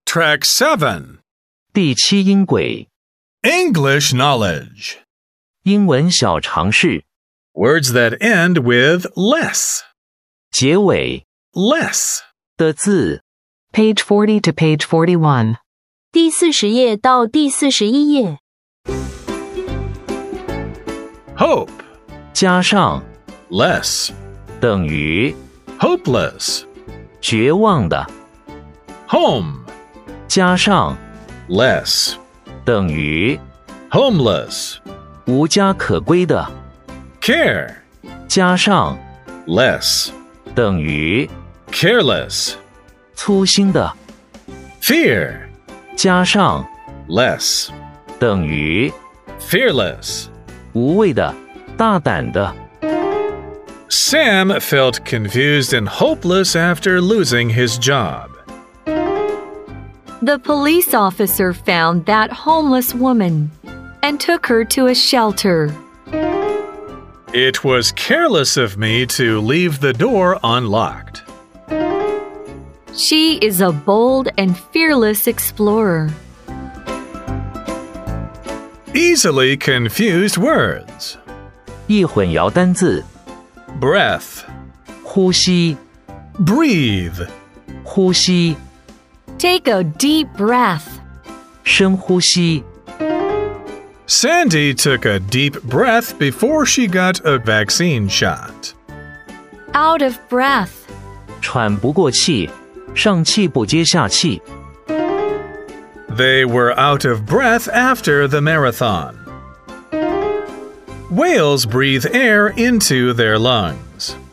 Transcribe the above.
Track 7. 第7音轨 English knowledge. 英文小常识 Words that end with less. 结尾 Less. 的字 Page 40 to page 41. 第40页到第41页。 Hope. 加上 Less. 等于 Hopeless. 绝望的 Home. 加上 Less. 等于 Homeless. 无家可归的 Care. 加上 Less. 等于 Careless. 粗心的 Fear. 加上 Less. 等于 Fearless. 无畏的大胆的 Sam felt confused and hopeless after losing his job. The police officer found that homeless woman and took her to a shelter. It was careless of me to leave the door unlocked. She is a bold and fearless explorer. Easily confused words. 易混淆单字 Breath. 呼吸 Breathe. 呼吸 Take a deep breath. 深呼吸 Sandy took a deep breath before she got a vaccine shot. Out of breath. 喘不过气上气不接下气 They were out of breath after the marathon. Whales breathe air into their lungs.